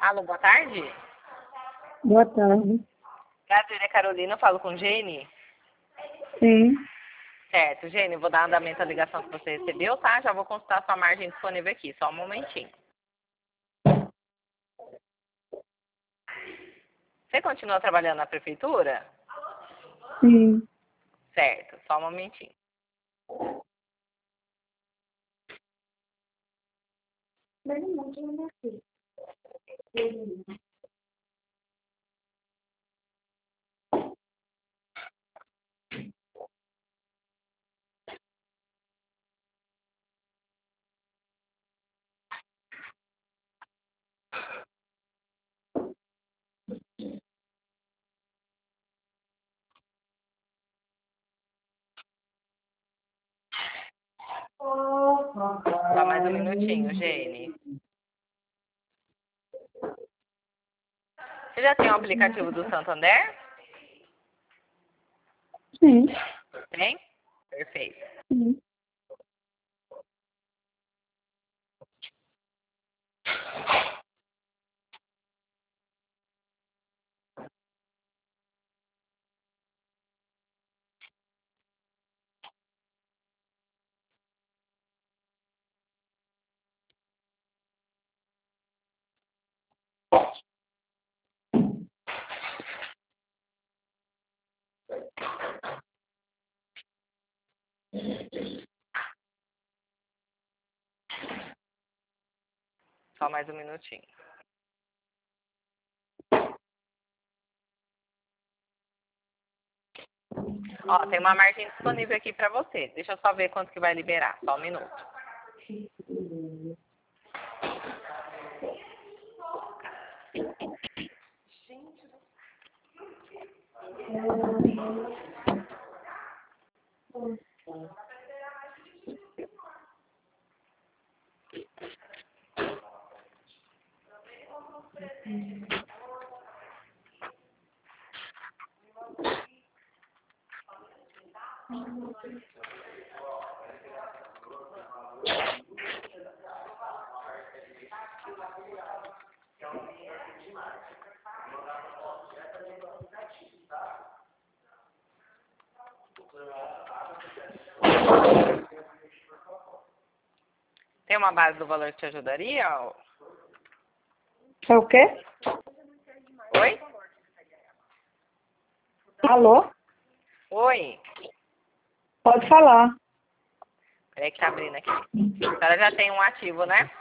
Alô, boa tarde. Boa tarde. Prazer, é Carolina, eu falo com Jane. Sim. Certo, Jane, eu vou dar andamento à ligação que você recebeu, tá? Já vou consultar sua margem disponível aqui, só um momentinho. Você continua trabalhando na prefeitura? Sim. Certo, só um momentinho. Só mais um minutinho, Jane. Você já tem o aplicativo do Santander? Sim. Tem? Perfeito. Sim. Só mais um minutinho. Ó, tem uma margem disponível aqui pra você. Deixa eu só ver quanto que vai liberar. Só um minuto. Tem uma base do valor que te ajudaria? É o quê? Oi? Alô? Oi? Pode falar. Peraí que tá abrindo aqui. A senhora já tem um ativo, né?